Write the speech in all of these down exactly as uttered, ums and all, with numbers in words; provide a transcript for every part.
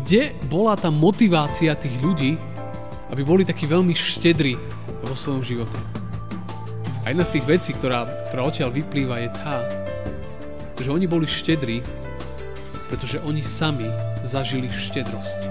kde bola tá motivácia tých ľudí, aby boli takí veľmi štedrí vo svojom živote. A jedna z tých vecí, ktorá, ktorá odtiaľ vyplýva, je tá, že oni boli štedrí, pretože oni sami zažili štedrosť.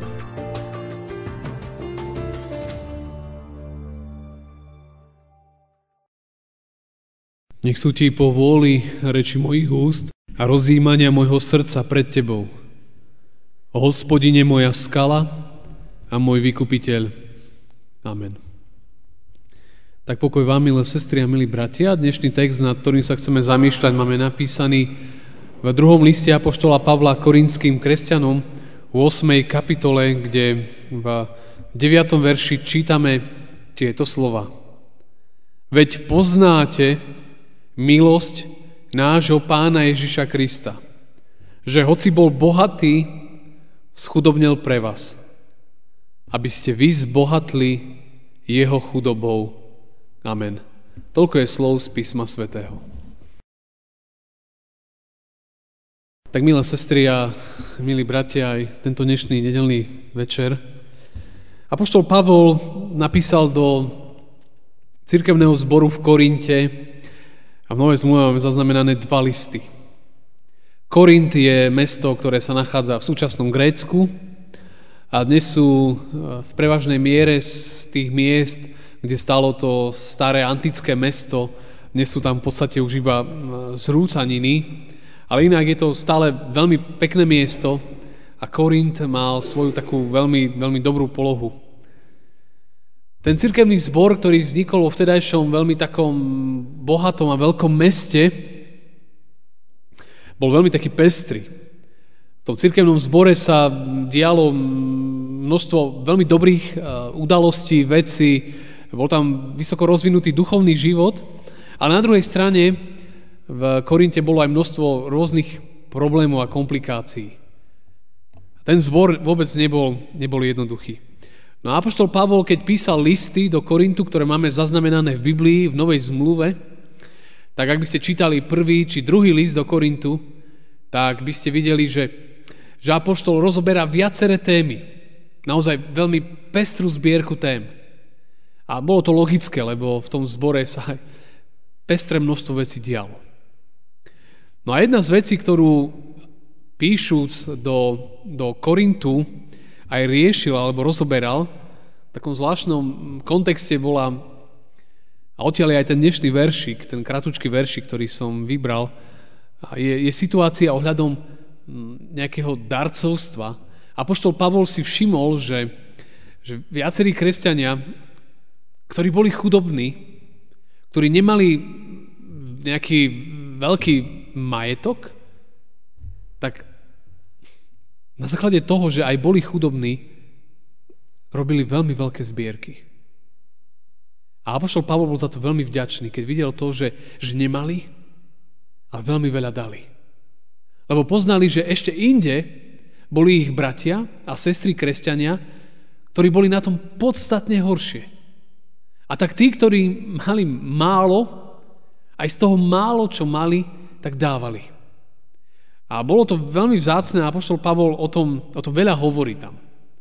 Nech sú ti po vôli reči mojich úst a rozjímania môjho srdca pred tebou. O Hospodine moja skala a môj vykupiteľ. Amen. Tak pokoj vám, milé sestry a milí bratia. Dnešný text, nad ktorým sa chceme zamýšľať, máme napísaný v druhom liste apoštola Pavla Korinským kresťanom v ôsmej kapitole, kde v deviatom verši čítame tieto slova. Veď poznáte milosť nášho Pána Ježiša Krista, že hoci bol bohatý, schudobnil pre vás, aby ste vy zbohatli jeho chudobou. Amen. Toľko je slov z písma svätého. Tak, milé sestry a milí bratia, aj tento dnešný nedeľný večer apoštol Pavol napísal do cirkevného zboru v Korinte a v Novej zmluve máme zaznamenané dva listy. Korint je mesto, ktoré sa nachádza v súčasnom Grécku a dnes sú v prevažnej miere z tých miest, kde stálo to staré antické mesto, dnes sú tam v podstate už iba zrúcaniny, ale inak je to stále veľmi pekné miesto a Korint mal svoju takú veľmi, veľmi dobrú polohu. Ten cirkevný zbor, ktorý vznikol vo vtedajšom veľmi takom bohatom a veľkom meste, bol veľmi taký pestrý. V tom cirkevnom zbore sa dialo množstvo veľmi dobrých udalostí, vecí, bol tam vysoko rozvinutý duchovný život, ale na druhej strane v Korinte bolo aj množstvo rôznych problémov a komplikácií. Ten zbor vôbec nebol, nebol jednoduchý. No a apoštol Pavol, keď písal listy do Korintu, ktoré máme zaznamenané v Biblii, v Novej zmluve, tak ak by ste čítali prvý či druhý list do Korintu, tak by ste videli, že, že apoštol rozoberá viaceré témy. Naozaj veľmi pestrú zbierku tém. A bolo to logické, lebo v tom zbore sa aj pestré množstvo vecí dialo. No a jedna z vecí, ktorú píšuc do, do Korintu aj riešil alebo rozoberal, v takom zvláštnom kontexte bola, a odtiaľ je aj ten dnešný veršik, ten kratučký veršik, ktorý som vybral, je, je situácia ohľadom nejakého darcovstva. Apoštol Pavol si všimol, že, že viacerí kresťania, ktorí boli chudobní, ktorí nemali nejaký veľký majetok, tak na základe toho, že aj boli chudobní, robili veľmi veľké zbierky. A apoštol Pavol bol za to veľmi vďačný, keď videl to, že, že nemali, ale veľmi veľa dali. Lebo poznali, že ešte inde boli ich bratia a sestry kresťania, ktorí boli na tom podstatne horšie. A tak tí, ktorí mali málo, aj z toho málo, čo mali, tak dávali. A bolo to veľmi vzácne a apoštol Pavol o tom, o tom veľa hovorí tam.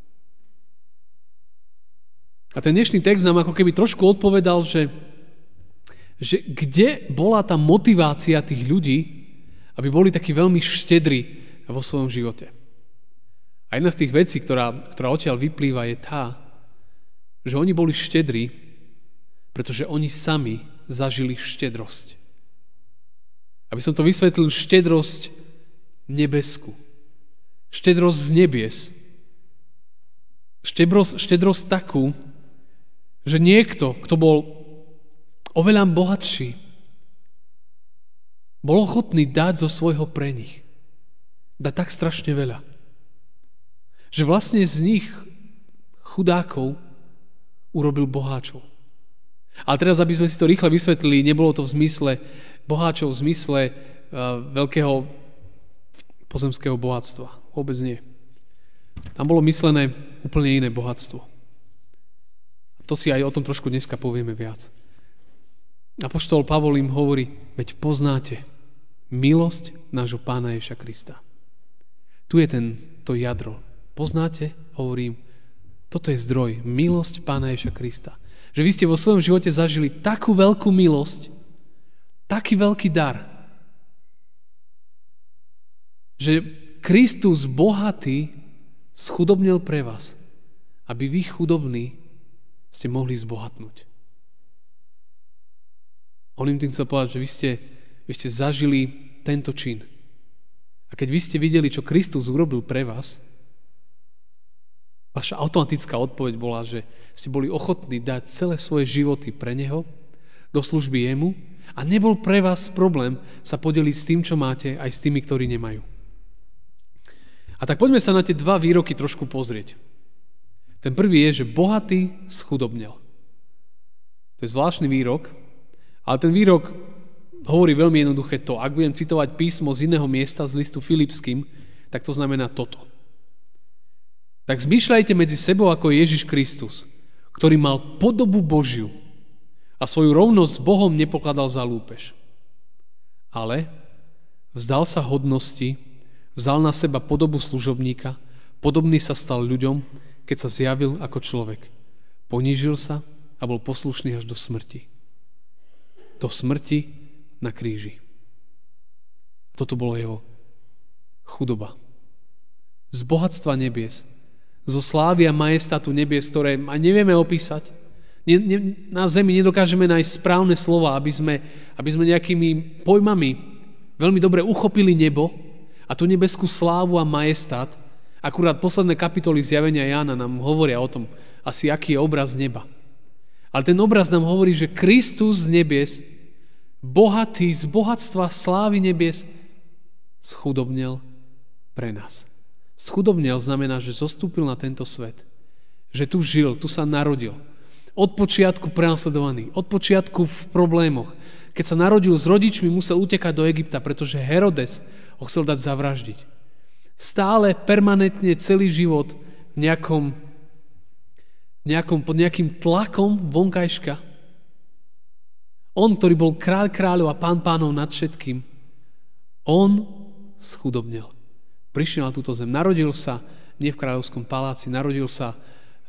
A ten dnešný text nám ako keby trošku odpovedal, že, že kde bola tá motivácia tých ľudí, aby boli takí veľmi štedrí vo svojom živote. A jedna z tých vecí, ktorá, ktorá odtiaľ vyplýva, je tá, že oni boli štedrí, pretože oni sami zažili štedrosť. Aby som to vysvetlil, štedrosť nebesku. Štedrosť z nebies. Štedrosť, štedrosť takú, že niekto, kto bol oveľa bohatší, bol ochotný dať zo svojho pre nich. Dať tak strašne veľa. Že vlastne z nich chudákov urobil boháčov. Ale teraz, aby sme si to rýchle vysvetlili, nebolo to v zmysle boháčov, v zmysle uh, veľkého pozemského bohatstva. Vôbec nie. Tam bolo myslené úplne iné bohatstvo. A to si aj o tom trošku dneska povieme viac. Apoštol Pavol im hovorí, veď poznáte milosť nášho Pána Ježiša Krista. Tu je ten, to jadro poznáte, hovorím, toto je zdroj, milosť Pána Ježiša Krista. Že vy ste vo svojom živote zažili takú veľkú milosť, taký veľký dar, že Kristus bohatý schudobnil pre vás, aby vy chudobní ste mohli zbohatnúť. On im tým chcel povedať, že vy ste, vy ste zažili tento čin. A keď vy ste videli, čo Kristus urobil pre vás, vaša automatická odpoveď bola, že ste boli ochotní dať celé svoje životy pre Neho, do služby Jemu a nebol pre vás problém sa podeliť s tým, čo máte, aj s tými, ktorí nemajú. A tak poďme sa na tie dva výroky trošku pozrieť. Ten prvý je, že bohatý schudobnel. To je zvláštny výrok, ale ten výrok hovorí veľmi jednoduché to. Ak budem citovať písmo z iného miesta, z listu Filipským, tak to znamená toto. Tak zmýšľajte medzi sebou ako Ježiš Kristus, ktorý mal podobu Božiu a svoju rovnosť s Bohom nepokladal za lúpež. Ale vzdal sa hodnosti, vzal na seba podobu služobníka, podobný sa stal ľuďom, keď sa zjavil ako človek. Ponížil sa a bol poslušný až do smrti. Do smrti na kríži. Toto bolo jeho chudoba. Z bohatstva nebies, zo slávy a majestátu nebies, ktoré aj nevieme opísať. Ne, ne, na zemi nedokážeme nájsť správne slova, aby sme, aby sme nejakými pojmami veľmi dobre uchopili nebo a tú nebeskú slávu a majestát. Akurát posledné kapitoly zjavenia Jána nám hovoria o tom, asi aký je obraz neba. Ale ten obraz nám hovorí, že Kristus z nebies, bohatý z bohatstva slávy nebies, schudobnel pre nás. Schudobnel znamená, že zostúpil na tento svet. Že tu žil, tu sa narodil. Od počiatku prenasledovaný, od počiatku v problémoch. Keď sa narodil s rodičmi, musel utekať do Egypta, pretože Herodes ho chcel dať zavraždiť. Stále, permanentne, celý život v nejakom, nejakom, pod nejakým tlakom vonkajška. On, ktorý bol kráľ kráľov a pán pánov nad všetkým, on schudobnel. Prišiel na túto zem. Narodil sa nie v kráľovskom paláci, narodil sa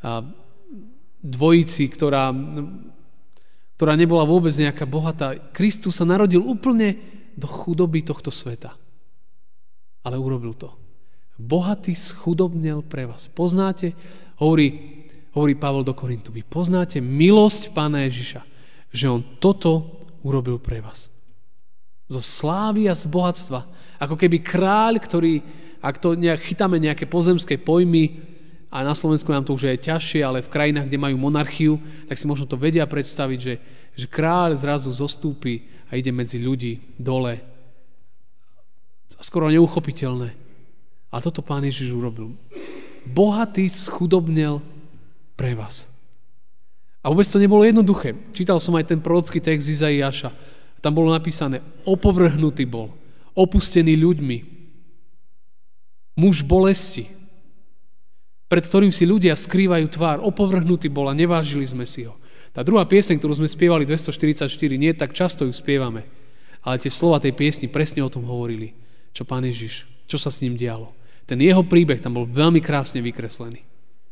dvojici, ktorá, ktorá nebola vôbec nejaká bohatá. Kristus sa narodil úplne do chudoby tohto sveta. Ale urobil to. Bohatý schudobnel pre vás. Poznáte, hovorí, hovorí Pavol do Korintu, vy poznáte milosť Pána Ježiša, že on toto urobil pre vás. Zo slávy a z bohatstva. Ako keby kráľ, ktorý, ak to nejak chytáme nejaké pozemské pojmy, a na Slovensku nám to už je ťažšie, ale v krajinách, kde majú monarchiu, tak si možno to vedia predstaviť, že, že kráľ zrazu zostúpi a ide medzi ľudí dole. Skoro neuchopiteľné. A toto Pán Ježiš urobil. Bohatý schudobnel pre vás. A vôbec to nebolo jednoduché. Čítal som aj ten prorocký text Izaiáša. Tam bolo napísané, opovrhnutý bol, opustený ľuďmi, muž bolesti, pred ktorým si ľudia skrývajú tvár, opovrhnutý bol a nevážili sme si ho. Tá druhá pieseň, ktorú sme spievali dvestoštyridsaťštyri, nie tak často ju spievame, ale tie slova tej piesni presne o tom hovorili, čo Pán Ježiš, čo sa s ním dialo. Ten jeho príbeh tam bol veľmi krásne vykreslený.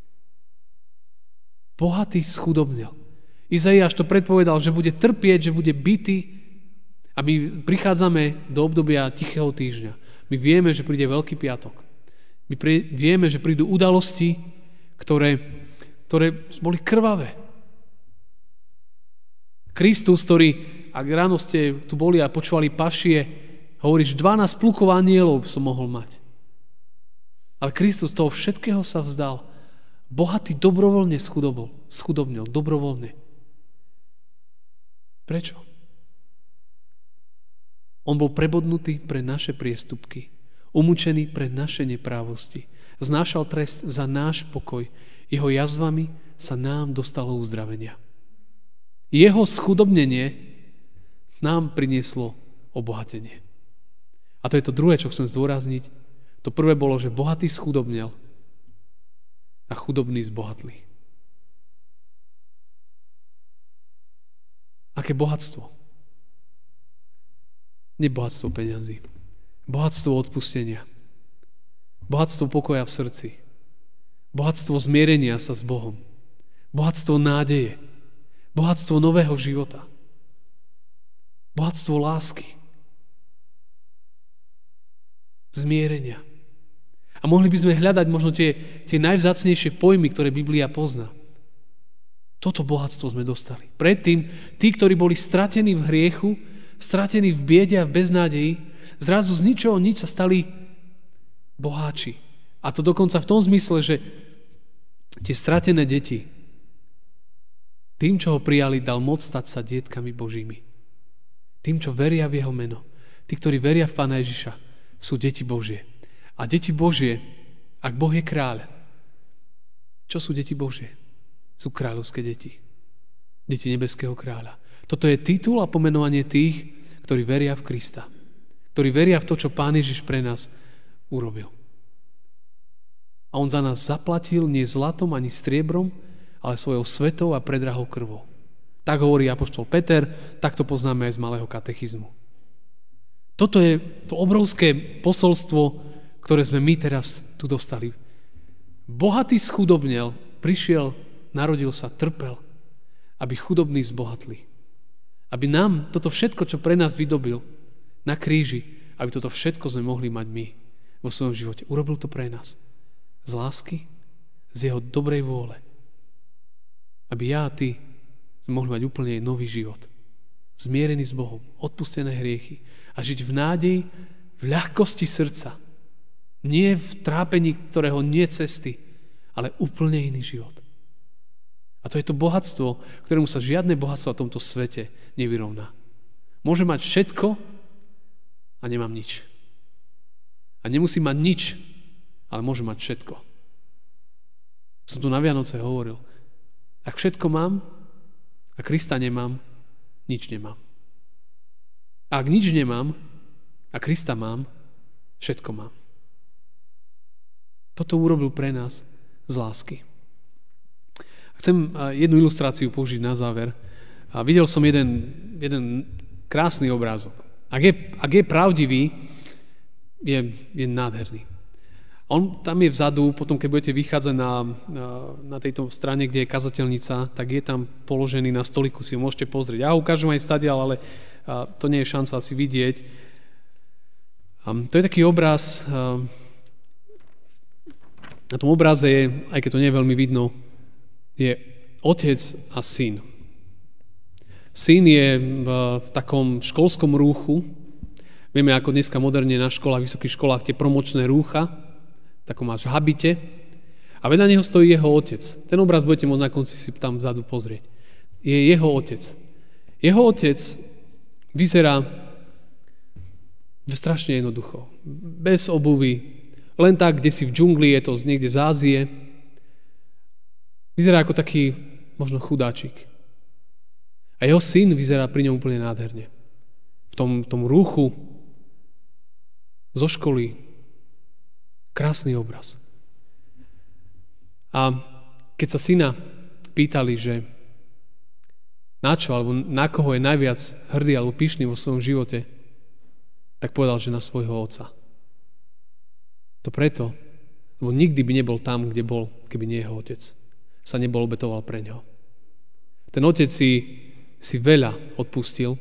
Bohatý schudobnel. Izaiáš to predpovedal, že bude trpieť, že bude bitý a my prichádzame do obdobia Tichého týždňa. My vieme, že príde Veľký piatok. My prí, vieme, že prídu udalosti, ktoré, ktoré boli krvavé. Kristus, ktorý, ak ráno ste tu boli a počúvali pašie, hovoríš, dvanásť plukov anielov som mohol mať. Ale Kristus toho všetkého sa vzdal. Bohatý dobrovoľne schudobol, schudobnil, dobrovoľne. Prečo? On bol prebodnutý pre naše priestupky, umúčený pre naše neprávosti. Znášal trest za náš pokoj. Jeho jazvami sa nám dostalo uzdravenia. Jeho schudobnenie nám prinieslo obohatenie. A to je to druhé, čo chcem zdôrazniť. To prvé bolo, že bohatý schudobnel a chudobný zbohatli. Aké bohatstvo? Nie bohatstvo peňazí. Bohatstvo odpustenia. Bohatstvo pokoja v srdci. Bohatstvo zmierenia sa s Bohom. Bohatstvo nádeje. Bohatstvo nového života. Bohatstvo lásky. Zmierenia. A mohli by sme hľadať možno tie, tie najvzácnejšie pojmy, ktoré Biblia pozná. Toto bohatstvo sme dostali. Predtým tí, ktorí boli stratení v hriechu, stratení v biede a v beznádeji, zrazu z ničoho nič sa stali boháči. A to dokonca v tom zmysle, že tie stratené deti tým, čo ho prijali, dal moc stať sa dietkami Božími. Tým, čo veria v jeho meno. Tí, ktorí veria v Pána Ježiša, sú deti Božie. A deti Božie, ak Boh je kráľ, čo sú deti Božie? Sú kráľovské deti. Deti nebeského kráľa. Toto je titul a pomenovanie tých, ktorí veria v Krista. Ktorí veria v to, čo Pán Ježiš pre nás urobil. A on za nás zaplatil nie zlatom ani striebrom, ale svojou svetou a predrahou krvou. Tak hovorí apoštol Peter, tak to poznáme aj z malého katechizmu. Toto je to obrovské posolstvo, ktoré sme my teraz tu dostali. Bohatý schudobnel, prišiel, narodil sa, trpel, aby chudobní zbohatli. Aby nám toto všetko, čo pre nás vydobil na kríži, aby toto všetko sme mohli mať my vo svojom živote. Urobil to pre nás. Z lásky, z jeho dobrej vôle. Aby ja a ty sme mohli mať úplne nový život. Zmierený s Bohom, odpustené hriechy a žiť v nádeji, v ľahkosti srdca. Nie v trápení, ktorého nie cesty, ale úplne iný život. A to je to bohatstvo, ktorému sa žiadne bohatstvo v tomto svete nevyrovná. Môže mať všetko a nemám nič. A nemusí mať nič, ale môže mať všetko. Som tu na Vianoce hovoril. Ak všetko mám a Krista nemám, nič nemám. A ak nič nemám a Krista mám, všetko mám. Toto urobil pre nás z lásky. Chcem jednu ilustráciu použiť na záver. A videl som jeden, jeden krásny obrázok. Ak je, ak je pravdivý, je, je nádherný. On tam je vzadu, potom keď budete vychádzať na, na, na tejto strane, kde je kazateľnica, tak je tam položený na stoliku, si ho môžete pozrieť. Ja ho ukážem aj stadiaľ, ale a, to nie je šanca asi vidieť. A, to je taký obraz, a, na tom obraze je, aj keď to nie je veľmi vidno, je otec a syn. Syn je v, v takom školskom rúchu. Vieme, ako dneska moderne na školách, vysokých školách tie promočné rúcha, takom máš habite. A vedľa neho stojí jeho otec. Ten obraz budete môcť na konci si tam vzadu pozrieť. Je jeho otec. Jeho otec vyzerá strašne jednoducho. Bez obuvy. Len tak, kde si v džungli, je to niekde z Ázie. Vyzerá ako taký možno chudáčik. A jeho syn vyzerá pri ňom úplne nádherne. V tom, v tom rúchu zo školy. Krásny obraz. A keď sa syna pýtali, že na čo, alebo na koho je najviac hrdý alebo pyšný vo svojom živote, tak povedal, že na svojho otca. To preto, lebo nikdy by nebol tam, kde bol, keby nie jeho otec. Sa nebol obetoval pre ňoho. Ten otec si, si veľa odpustil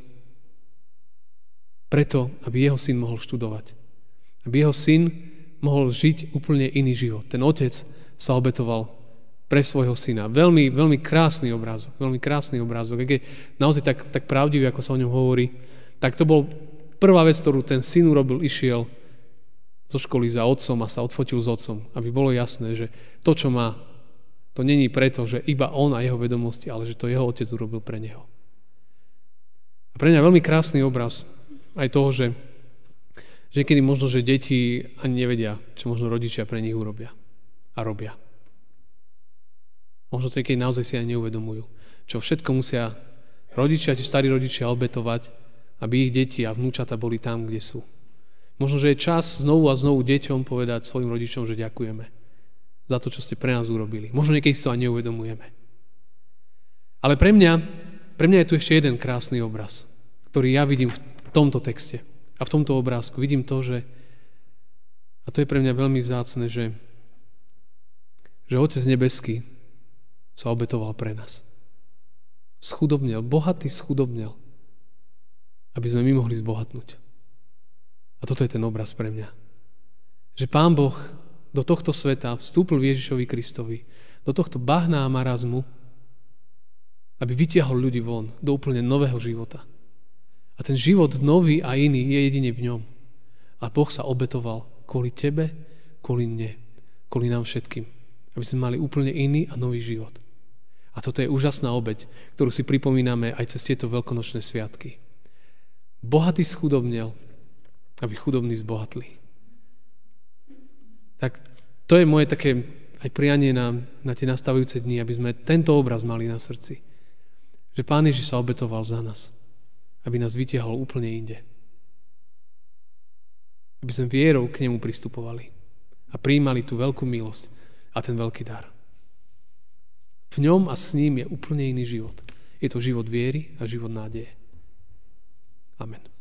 preto, aby jeho syn mohol študovať. Aby jeho syn mohol žiť úplne iný život. Ten otec sa obetoval pre svojho syna. Veľmi, veľmi krásny obrázok. Veľmi krásny obrázok. Ak je naozaj tak, tak pravdivý, ako sa o ňom hovorí, tak to bol prvá vec, ktorú ten syn urobil, išiel zo školy za otcom a sa odfotil s otcom, aby bolo jasné, že to, čo má, to není preto, že iba on a jeho vedomosti, ale že to jeho otec urobil pre neho. A pre mňa veľmi krásny obraz aj toho, že že niekedy možno, že deti ani nevedia, čo možno rodičia pre nich urobia a robia. Možno to niekedy naozaj si aj neuvedomujú, čo všetko musia rodičia, či starí rodičia obetovať, aby ich deti a vnúčata boli tam, kde sú. Možno, že je čas znovu a znovu deťom povedať svojim rodičom, že ďakujeme za to, čo ste pre nás urobili. Možno niekedy si to aj neuvedomujeme. Ale pre mňa, pre mňa je tu ešte jeden krásny obraz, ktorý ja vidím v tomto texte. A v tomto obrázku vidím to, že, a to je pre mňa veľmi vzácne, že, že Otec nebeský sa obetoval pre nás. Schudobnel, bohatý schudobnel, aby sme my mohli zbohatnúť. A toto je ten obraz pre mňa. Že Pán Boh do tohto sveta vstúpil Ježišovi Kristovi, do tohto bahna a marazmu, aby vytiahol ľudí von do úplne nového života. A ten život nový a iný je jedine v ňom. A Boh sa obetoval kvôli tebe, kvôli mne, kvôli nám všetkým. Aby sme mali úplne iný a nový život. A toto je úžasná obeť, ktorú si pripomíname aj cez tieto veľkonočné sviatky. Bohatý schudobnel, aby chudobní zbohatli. Tak to je moje také aj prianie na, na tie nastavujúce dni, aby sme tento obraz mali na srdci. Že Pán Ježiš sa obetoval za nás, aby nás vytiahol úplne inde. Aby sme vierou k nemu pristupovali a prijímali tú veľkú milosť a ten veľký dar. V ňom a s ním je úplne iný život. Je to život viery a život nádeje. Amen.